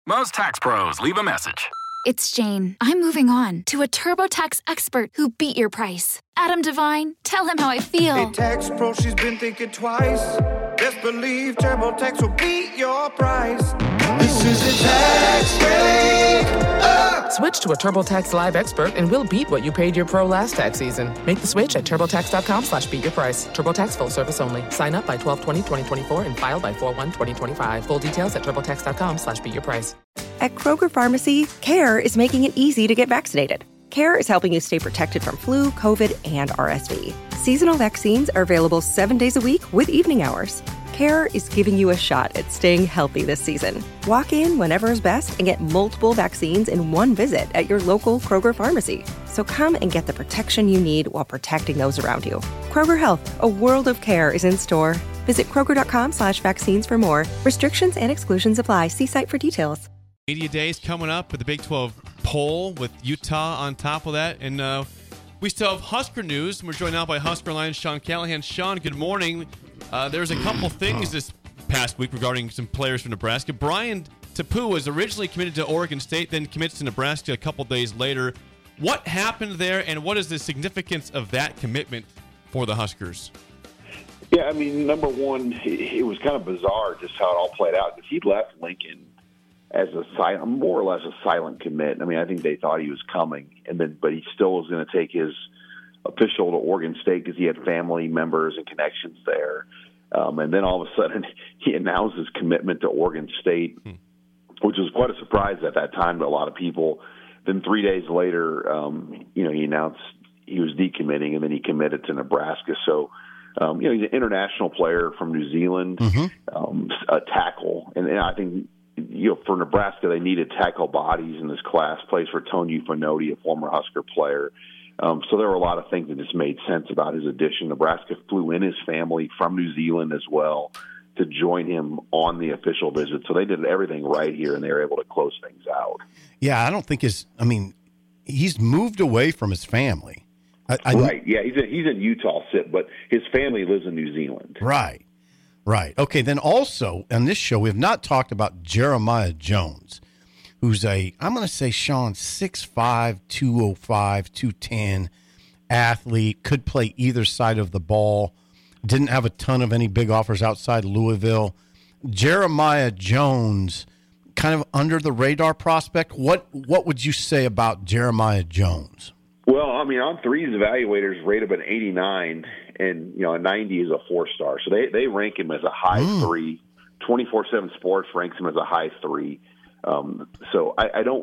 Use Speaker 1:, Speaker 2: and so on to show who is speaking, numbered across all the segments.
Speaker 1: Most tax pros leave a message.
Speaker 2: It's Jane. I'm moving on to a TurboTax expert who beat your price. Adam Devine, tell him how I feel.
Speaker 3: Hey, tax pro, she's been thinking twice. Best believe TurboTax will beat your price. This is a tax break.
Speaker 4: Switch to a TurboTax Live expert and we'll beat what you paid your pro last tax season. Make the switch at TurboTax.com/beatyourprice. TurboTax full service only. Sign up by 12/20/2024 and file by 4/1/2025. Full details at TurboTax.com/beatyourprice.
Speaker 5: At Kroger Pharmacy, CARE is making it easy to get vaccinated. CARE is helping you stay protected from flu, COVID, and RSV. Seasonal vaccines are available 7 days a week with evening hours. CARE is giving you a shot at staying healthy this season. Walk in whenever is best and get multiple vaccines in one visit at your local Kroger pharmacy. So come and get the protection you need while protecting those around you. Kroger Health, a world of care is in store. Visit Kroger.com/vaccines for more. Restrictions and exclusions apply. See site for details.
Speaker 6: Media Days coming up with the Big 12 poll with Utah on top of that. And we still have Husker news. We're joined now by Husker Lions Sean Callahan. Sean, good morning. There's a couple things this past week regarding some players from Nebraska. Brian Tapu was originally committed to Oregon State, then commits to Nebraska a couple days later. What happened there, and what is the significance of that commitment for the Huskers?
Speaker 7: Yeah, I mean, number one, it was kind of bizarre just how it all played out because he left Lincoln as more or less a silent commit. I mean, I think they thought he was coming, but he still was going to take his official to Oregon State because he had family members and connections there. And then all of a sudden, he announced his commitment to Oregon State, which was quite a surprise at that time to a lot of people. Then 3 days later, he announced he was decommitting, and then he committed to Nebraska. So, he's an international player from New Zealand, a tackle, and I think. For Nebraska, they needed tackle bodies in this class. Plays for Tony Fonoti, a former Husker player. So there were a lot of things that just made sense about his addition. Nebraska flew in his family from New Zealand as well to join him on the official visit. So they did everything right here, and they were able to close things out.
Speaker 8: Yeah, I don't think he's moved away from his family.
Speaker 7: Right, yeah, he's in Utah, but his family lives in New Zealand.
Speaker 8: Right. Okay, then also on this show, we have not talked about Jeremiah Jones, who's I'm going to say, Sean, 6'5", 205, 210 athlete, could play either side of the ball, didn't have a ton of any big offers outside Louisville. Jeremiah Jones, kind of under the radar prospect. What would you say about Jeremiah Jones?
Speaker 7: Well, I mean, on threes, evaluators rate him at 89, and a 90 is a 4-star. So they rank him as a high 3. 24/7 Sports ranks him as a high 3. So I don't,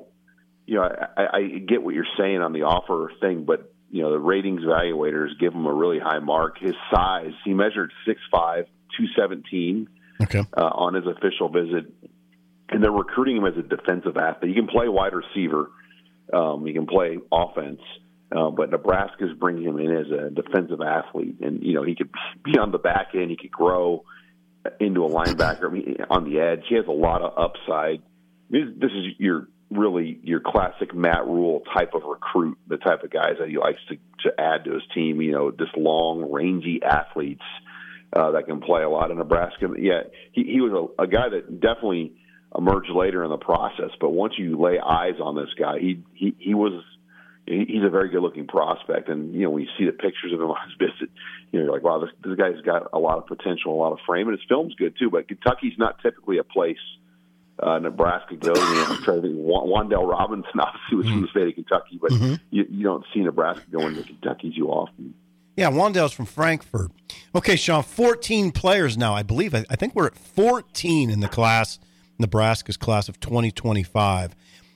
Speaker 7: I get what you're saying on the offer thing, but the ratings evaluators give him a really high mark. His size, he measured 6'5", 217 on his official visit, and they're recruiting him as a defensive athlete. He can play wide receiver, he can play offense. But Nebraska's bringing him in as a defensive athlete, and he could be on the back end. He could grow into a linebacker on the edge. He has a lot of upside. This is your classic Matt Rule type of recruit, the type of guys that he likes to add to his team. Just long, rangy athletes that can play a lot in Nebraska. Yeah, he was a guy that definitely emerged later in the process. But once you lay eyes on this guy, he was. He's a very good-looking prospect, and when you see the pictures of him on his visit, you're like, wow, this guy's got a lot of potential, a lot of frame, and his film's good too. But Kentucky's not typically a place Nebraska goes. I'm trying to think. Wandale Robinson obviously was from the state of Kentucky, but you don't see Nebraska going to Kentucky too often.
Speaker 8: Yeah, Wandale's from Frankfurt. Okay, Sean, 14 players now, I believe. I think we're at 14 in the class, Nebraska's class of 2025.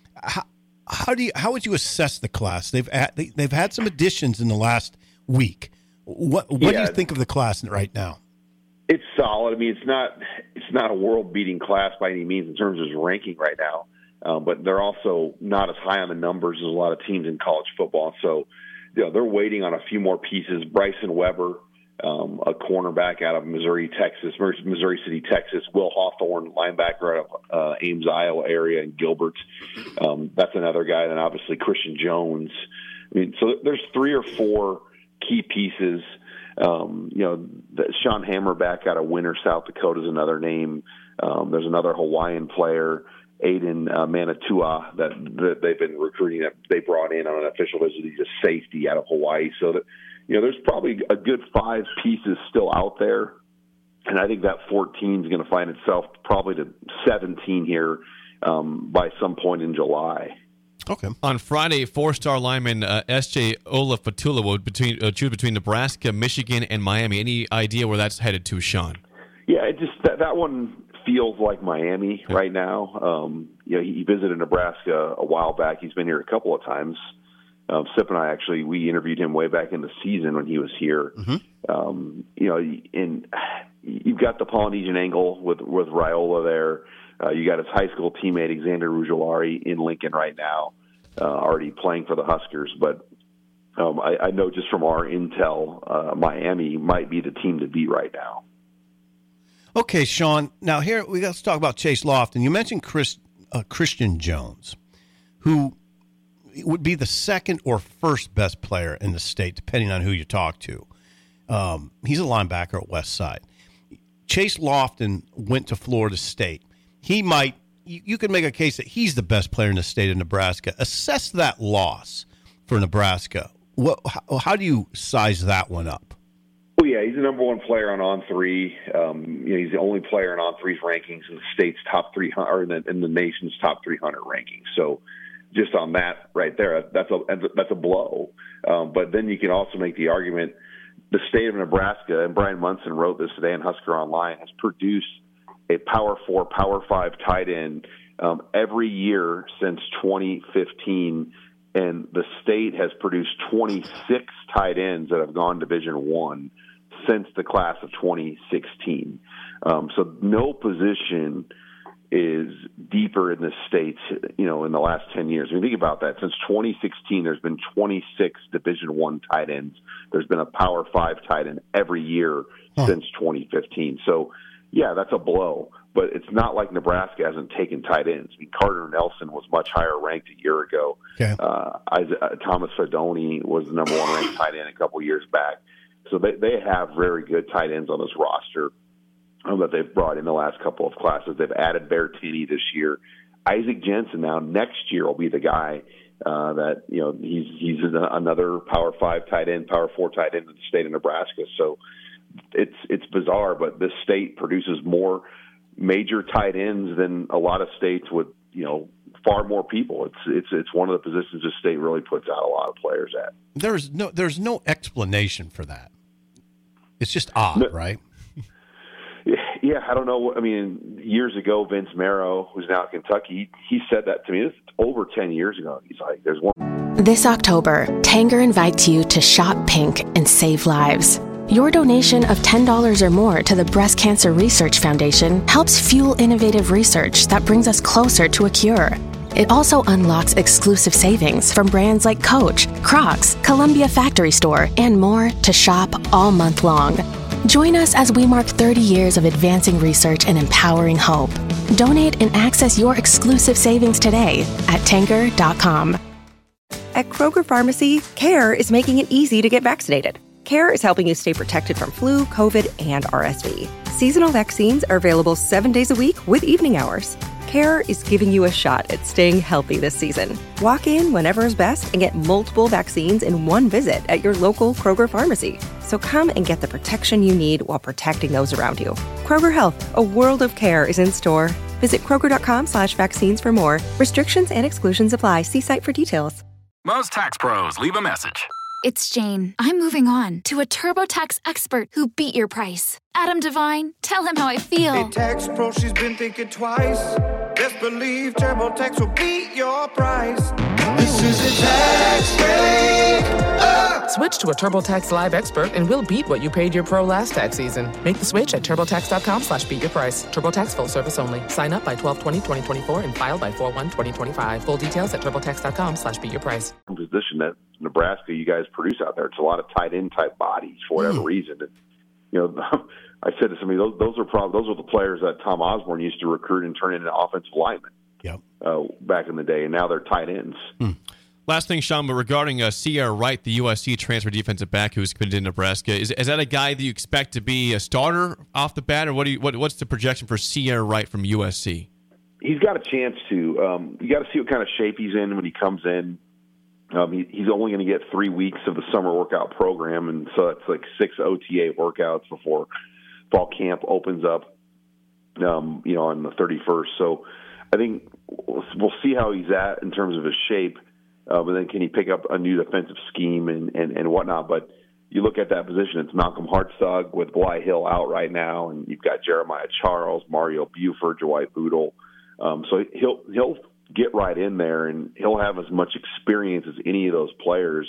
Speaker 8: How would you assess the class? They've had some additions in the last week. What do you think of the class right now?
Speaker 7: It's solid. I mean, it's not a world-beating class by any means in terms of its ranking right now, but they're also not as high on the numbers as a lot of teams in college football. So, they're waiting on a few more pieces. Bryson Weber, a cornerback out of Missouri City, Texas. Will Hawthorne, linebacker out of Ames, Iowa area, and Gilbert. That's another guy. And obviously Christian Jones. I mean, so there's 3 or 4 key pieces. Sean Hammerback out of Winter, South Dakota is another name. There's another Hawaiian player. Aiden Manatua that they've been recruiting, that they brought in on an official visit. He's a safety out of Hawaii. So that, there's probably a good 5 pieces still out there. And I think that 14 is going to find itself probably to 17 here by some point in July.
Speaker 8: Okay.
Speaker 6: On Friday, 4-star lineman S.J. Olafatula will choose between Nebraska, Michigan, and Miami. Any idea where that's headed to, Sean?
Speaker 7: Yeah, it just that one feels like Miami right now. He visited Nebraska a while back. He's been here a couple of times. Sip and I we interviewed him way back in the season when he was here. Mm-hmm. And you've got the Polynesian angle with Raiola there. You got his high school teammate Xander Ruggiolari in Lincoln right now, already playing for the Huskers. But I know just from our intel, Miami might be the team to beat right now.
Speaker 8: Okay, Sean. Now here we got to talk about Chase Lofton. You mentioned Christian Jones, who would be the second or first best player in the state, depending on who you talk to. He's a linebacker at West Side. Chase Lofton went to Florida State. He might, you could make a case that he's the best player in the state of Nebraska. Assess that loss for Nebraska. How do you size that one up?
Speaker 7: Well, yeah, he's the number one player on On3. He's the only player in On3's rankings in the state's top 300, or in the nation's top 300 rankings. So, just on that right there, that's a blow. But then you can also make the argument: the state of Nebraska, and Brian Munson wrote this today in Husker Online, has produced a Power 4, Power 5 tight end every year since 2015. And the state has produced 26 tight ends that have gone Division I since the class of 2016. So no position is deeper in the state, in the last 10 years. I mean, think about that. Since 2016, there's been 26 Division I tight ends. There's been a Power 5 tight end every year since 2015. So, yeah, that's a blow. But it's not like Nebraska hasn't taken tight ends. I mean, Carter Nelson was much higher ranked a year ago. Okay. Thomas Fedoni was the number 1 ranked tight end a couple years back. So they have very good tight ends on this roster that they've brought in the last couple of classes. They've added Bertini this year. Isaac Jensen now next year will be the guy that, he's another Power 5 tight end, Power 4 tight end in the state of Nebraska. So it's bizarre, but this state produces more major tight ends than a lot of states with, far more people. It's one of the positions this state really puts out a lot of players at.
Speaker 8: There's no explanation for that. It's just odd, right?
Speaker 7: Yeah, I don't know. I mean, years ago, Vince Marrow, who's now at Kentucky, he said that to me. This is over 10 years ago. He's like, there's one.
Speaker 9: This October, Tanger invites you to shop pink and save lives. Your donation of $10 or more to the Breast Cancer Research Foundation helps fuel innovative research that brings us closer to a cure. It also unlocks exclusive savings from brands like Coach, Crocs, Columbia Factory Store, and more to shop all month long. Join us as we mark 30 years of advancing research and empowering hope. Donate and access your exclusive savings today at Tanger.com.
Speaker 5: At Kroger Pharmacy, CARE is making it easy to get vaccinated. CARE is helping you stay protected from flu, COVID, and RSV. Seasonal vaccines are available 7 days a week with evening hours. CARE is giving you a shot at staying healthy this season. Walk in whenever is best and get multiple vaccines in one visit at your local Kroger pharmacy. So come and get the protection you need while protecting those around you. Kroger Health, a world of care is in store. Visit Kroger.com/vaccines for more. Restrictions and exclusions apply. See site for details.
Speaker 1: Most tax pros leave a message.
Speaker 2: It's Jane. I'm moving on to a TurboTax expert who beat your price. Adam Devine, tell him how I feel.
Speaker 3: Hey, tax pro, she's been thinking twice. Best believe TurboTax will beat your price. This is a tax break.
Speaker 4: Switch to a TurboTax Live expert and we'll beat what you paid your pro last tax season. Make the switch at TurboTax.com/beatyourprice. TurboTax full service only. Sign up by 12/20/2024 and file by 4/1/2025. Full details at TurboTax.com/beatyourprice.
Speaker 7: Position that Nebraska you guys produce out there. It's a lot of tight end type bodies for whatever reason. And, I said to somebody, those are the players that Tom Osborne used to recruit and turn into offensive linemen.
Speaker 8: Yep.
Speaker 7: Back in the day, and now they're tight ends.
Speaker 6: Last thing, Sean, but regarding Sierra Wright, the USC transfer defensive back who's committed to Nebraska, is that a guy that you expect to be a starter off the bat, or what's the projection for Sierra Wright from USC?
Speaker 7: he's got a chance to. You got to see what kind of shape he's in when he comes in. He's only going to get 3 weeks of the summer workout program, and so that's like 6 OTA workouts before fall camp opens up, on the 31st. So I think we'll see how he's at in terms of his shape, and then can he pick up a new defensive scheme and whatnot. But you look at that position, it's Malcolm Hartzog with Bly Hill out right now, and you've got Jeremiah Charles, Mario Buford, Dwight Boodle. So he'll get right in there, and he'll have as much experience as any of those players,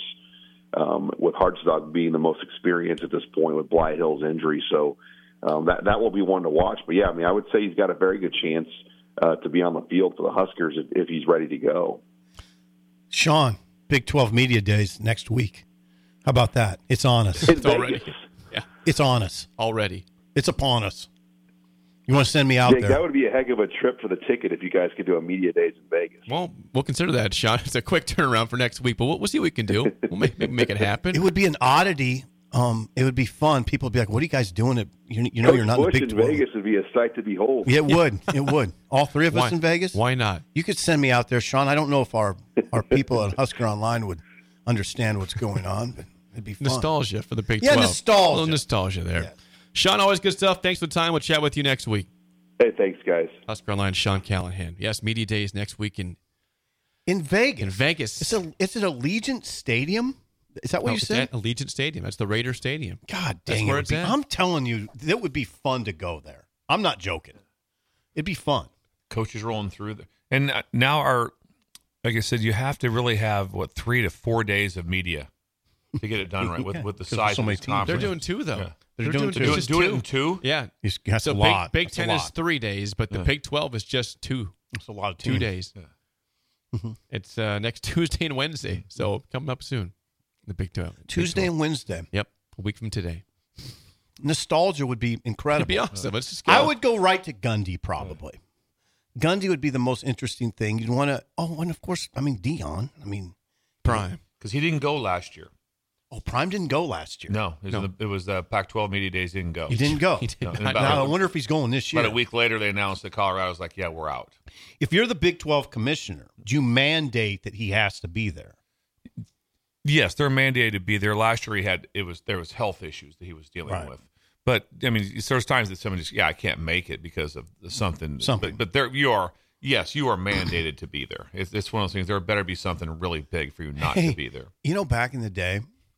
Speaker 7: with Hartzog being the most experienced at this point with Bly Hill's injury. So that will be one to watch. But, yeah, I would say he's got a very good chance to be on the field for the Huskers if he's ready to go.
Speaker 8: Sean, Big 12 Media Days next week. How about that? It's on us.
Speaker 6: It's already. Yeah.
Speaker 8: It's on us.
Speaker 6: Already.
Speaker 8: It's upon us. You want to send me out
Speaker 7: Jake,
Speaker 8: there?
Speaker 7: that would be a heck of a trip for the ticket if you guys could do a media days in Vegas.
Speaker 6: Well, we'll consider that, Sean. It's a quick turnaround for next week, but we'll see what we can do. We'll make it happen.
Speaker 8: It would be an oddity. It would be fun. People would be like, what are you guys doing? You're not in the Big 12.
Speaker 7: Vegas would be a sight to behold.
Speaker 8: Yeah, it would. It would. All three of us in Vegas?
Speaker 6: Why not?
Speaker 8: You could send me out there, Sean. I don't know if our people at Husker Online would understand what's going on, but it'd be fun.
Speaker 6: Nostalgia for the Big 12.
Speaker 8: Yeah, nostalgia.
Speaker 6: A little nostalgia there.
Speaker 8: Yeah.
Speaker 6: Sean, always good stuff. Thanks for the time. We'll chat with you next week.
Speaker 7: Hey, thanks, guys.
Speaker 6: Husker Online, Sean Callahan. Yes, Media Days next week in
Speaker 8: Vegas.
Speaker 6: In Vegas.
Speaker 8: It's an Allegiant Stadium? Is that what you said?
Speaker 6: It's at Allegiant Stadium. That's the Raider Stadium.
Speaker 8: God
Speaker 6: That's
Speaker 8: dang
Speaker 6: where
Speaker 8: it.
Speaker 6: it's at.
Speaker 8: I'm telling you, it would be fun to go there. I'm not joking. It'd be fun.
Speaker 10: Coaches rolling through there. And now like I said, you have to really have, 3 to 4 days of media to get it done right with the size
Speaker 8: so
Speaker 10: of
Speaker 8: many
Speaker 10: this
Speaker 8: teams.
Speaker 10: conference.
Speaker 6: They're doing 2, though.
Speaker 10: Yeah.
Speaker 8: They're doing two.
Speaker 6: just
Speaker 10: Do it in 2?
Speaker 6: Yeah.
Speaker 8: That's
Speaker 6: So
Speaker 8: a lot.
Speaker 6: Big
Speaker 8: That's a
Speaker 6: 10 is
Speaker 8: lot.
Speaker 6: 3 days, but the Big 12 is just 2.
Speaker 8: That's a lot of
Speaker 6: 2
Speaker 8: teams.
Speaker 6: days.
Speaker 10: Yeah.
Speaker 6: It's next Tuesday and Wednesday, so coming up soon. The Big 12.
Speaker 8: Tuesday and Wednesday.
Speaker 6: Yep, a week from today.
Speaker 8: Nostalgia would be incredible.
Speaker 6: It'd be awesome. Let's just go.
Speaker 8: I would go right to Gundy probably. Gundy would be the most interesting thing. You'd want to. Oh, and of course, Dion.
Speaker 6: Prime.
Speaker 10: Because he didn't go last year.
Speaker 8: Oh, Prime didn't go last year.
Speaker 10: No, it was the Pac-12 Media Days didn't go.
Speaker 8: He didn't go.
Speaker 6: He did
Speaker 10: No,
Speaker 6: not.
Speaker 10: and
Speaker 8: Now I wonder if he's going this year.
Speaker 10: About a week later, they announced that Colorado's like, yeah, we're out.
Speaker 8: If you're the Big 12 commissioner, do you mandate that he has to be there?
Speaker 10: Yes, they're mandated to be there. Last year there was health issues that he was dealing with. But there's times that somebody just, I can't make it because of something. But there you are. Yes, you are mandated to be there. It's one of those things. There better be something really big for you not to be there.
Speaker 8: Back in the day,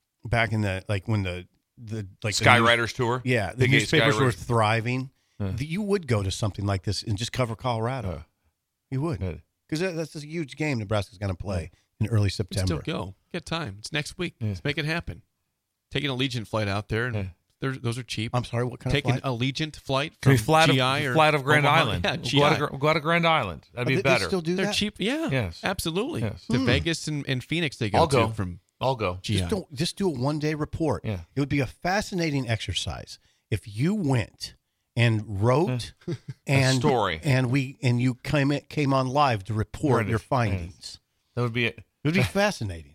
Speaker 8: when the
Speaker 10: Skywriters tour.
Speaker 8: Yeah, the newspapers were thriving. You would go to something like this and just cover Colorado. You would, because that's a huge game Nebraska's going to play in early September.
Speaker 6: Still go. Get time. It's next week. Let's make it happen. Take an Allegiant flight out there, and those are cheap.
Speaker 8: I'm sorry, what kind
Speaker 6: Take
Speaker 8: of flight?
Speaker 6: an Allegiant flight
Speaker 10: Can we
Speaker 6: from
Speaker 10: fly
Speaker 6: GI or
Speaker 10: of Grand
Speaker 6: Omaha.
Speaker 10: Island?
Speaker 6: Yeah,
Speaker 10: We'll
Speaker 6: GI.
Speaker 10: go to Grand Island. That'd be
Speaker 8: They
Speaker 10: better.
Speaker 8: still do
Speaker 6: They're
Speaker 8: that?
Speaker 6: cheap. Yeah.
Speaker 10: Yes.
Speaker 6: Absolutely.
Speaker 10: Yes.
Speaker 6: To Vegas and Phoenix they go
Speaker 10: I'll go.
Speaker 6: to from
Speaker 10: I'll go.
Speaker 6: GI.
Speaker 8: Just do a one-day report.
Speaker 10: Yeah.
Speaker 8: It would be a fascinating exercise if you went and wrote and
Speaker 10: story.
Speaker 8: and you came on live to report
Speaker 10: Right.
Speaker 8: your findings.
Speaker 10: That would be it.
Speaker 8: It would be fascinating.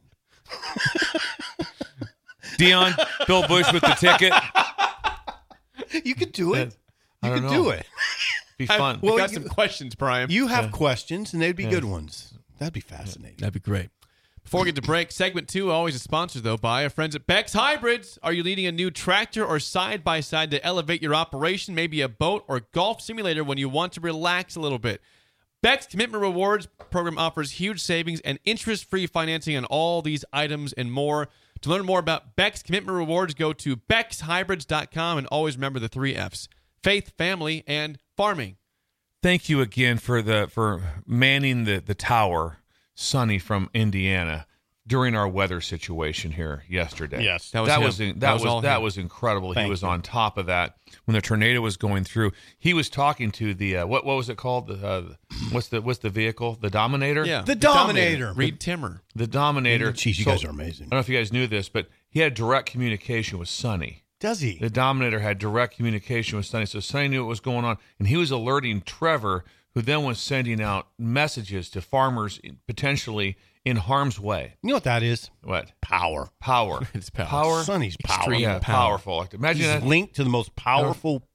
Speaker 10: Dion, Bill Bush with the ticket.
Speaker 8: You could do it.
Speaker 10: I
Speaker 8: You
Speaker 10: don't
Speaker 8: could
Speaker 10: know.
Speaker 8: do it.
Speaker 10: Be fun.
Speaker 6: Well, got some questions, Prime.
Speaker 8: You have questions, and they'd be good ones. That'd be fascinating.
Speaker 6: That'd be great. Before we get to break, segment 2, always a sponsor, though, by our friends at Beck's Hybrids. Are you leading a new tractor or side-by-side to elevate your operation, maybe a boat or golf simulator when you want to relax a little bit? Beck's Commitment Rewards program offers huge savings and interest-free financing on all these items and more. To learn more about Beck's Commitment Rewards, go to beckshybrids.com and always remember the 3 F's: faith, family, and farming.
Speaker 10: Thank you again for manning the tower, Sonny from Indiana, during our weather situation here yesterday.
Speaker 8: Yes.
Speaker 6: That was him.
Speaker 10: That was incredible. He was on top of that when the tornado was going through. He was talking to the what was it called? What's the vehicle? The Dominator?
Speaker 6: Yeah.
Speaker 8: The Dominator.
Speaker 6: Reed Timmer.
Speaker 10: The Dominator.
Speaker 8: Jeez, you guys are amazing.
Speaker 10: I don't know if you guys knew this, but he had direct communication with Sonny.
Speaker 8: Does he?
Speaker 10: The Dominator had direct communication with Sonny, so Sonny knew what was going on, and he was alerting Trevor, who then was sending out messages to farmers potentially in harm's way.
Speaker 8: You know what that is?
Speaker 10: What?
Speaker 8: Power.
Speaker 10: Power.
Speaker 6: It's power.
Speaker 10: Power.
Speaker 8: Sonny's power.
Speaker 6: Extreme
Speaker 10: Yeah,
Speaker 6: power.
Speaker 10: powerful. Imagine
Speaker 8: He's
Speaker 10: that.
Speaker 8: linked to the most powerful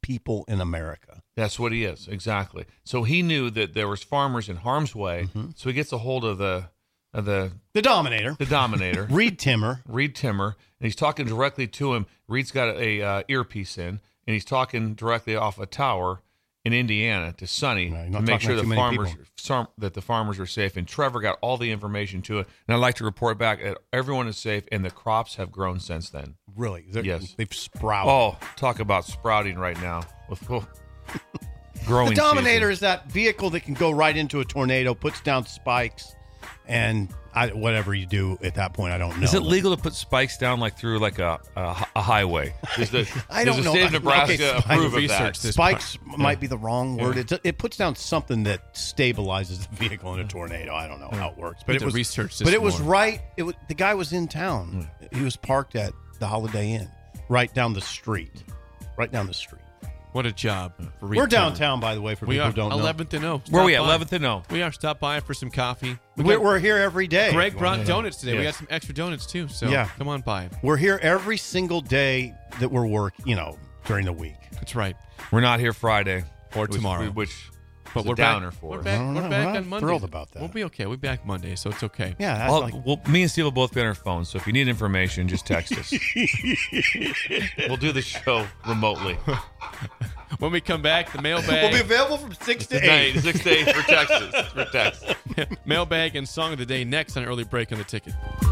Speaker 8: people in America.
Speaker 10: That's what he is, exactly. So he knew that there was farmers in harm's way, so he gets a hold of the
Speaker 8: Dominator.
Speaker 10: The Dominator.
Speaker 8: Reed Timmer,
Speaker 10: and he's talking directly to him. Reed's got a earpiece in, and he's talking directly off a tower in Indiana to Sonny to make sure that the farmers are safe. And Trevor got all the information to it. And I'd like to report back that everyone is safe, and the crops have grown since then.
Speaker 8: Really?
Speaker 10: Yes.
Speaker 8: They've sprouted.
Speaker 10: Oh, talk about sprouting right now. Growing
Speaker 8: The Dominator
Speaker 10: season.
Speaker 8: is that vehicle that can go right into a tornado, puts down spikes, and whatever you do at that point, I don't know.
Speaker 10: Is it legal to put spikes down like through like a highway? Does the
Speaker 8: I don't know.
Speaker 10: state of Nebraska approve of that?
Speaker 8: Spikes might be the wrong word. It puts down something that stabilizes the vehicle in a tornado. I don't know how it works, but it was
Speaker 6: research.
Speaker 8: But it was right. The guy was in town. He was parked at the Holiday Inn, right down the street.
Speaker 6: What a job. For
Speaker 8: We're downtown, by the way, for people who don't know.
Speaker 6: 11th and O.
Speaker 10: Where are we at? 11th and O.
Speaker 6: We are. Stop by for some coffee.
Speaker 8: We're here every day.
Speaker 6: Greg brought donuts today. We got some extra donuts, too. So come on by.
Speaker 8: We're here every single day that we're working, during the week.
Speaker 6: That's right.
Speaker 10: We're not here Friday.
Speaker 6: Or tomorrow.
Speaker 10: But we're downer for
Speaker 6: We're back on Monday.
Speaker 8: Thrilled about that.
Speaker 6: We'll be okay. We'll be back Monday, so it's okay.
Speaker 8: Yeah.
Speaker 10: Me and Steve will both be on our phones, so if you need information, just text us. We'll do the show remotely.
Speaker 6: When we come back, the mailbag.
Speaker 8: We'll be available from 6 to 8.
Speaker 10: 6 to 8 for text.
Speaker 6: Mailbag and song of the day next on Early Break on the Ticket.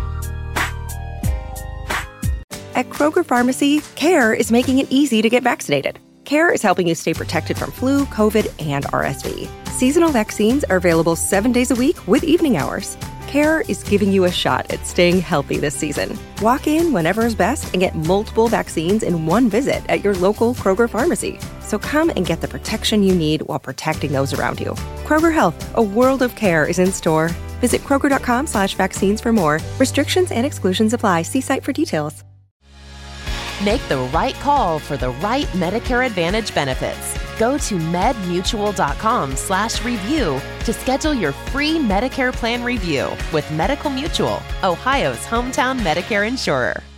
Speaker 5: At Kroger Pharmacy, CARE is making it easy to get vaccinated. CARE is helping you stay protected from flu, COVID, and RSV. Seasonal vaccines are available 7 days a week with evening hours. CARE is giving you a shot at staying healthy this season. Walk in whenever is best and get multiple vaccines in one visit at your local Kroger Pharmacy. So come and get the protection you need while protecting those around you. Kroger Health, a world of care is in store. Visit Kroger.com/vaccines for more. Restrictions and exclusions apply. See site for details.
Speaker 11: Make the right call for the right Medicare Advantage benefits. Go to medmutual.com/review to schedule your free Medicare plan review with Medical Mutual, Ohio's hometown Medicare insurer.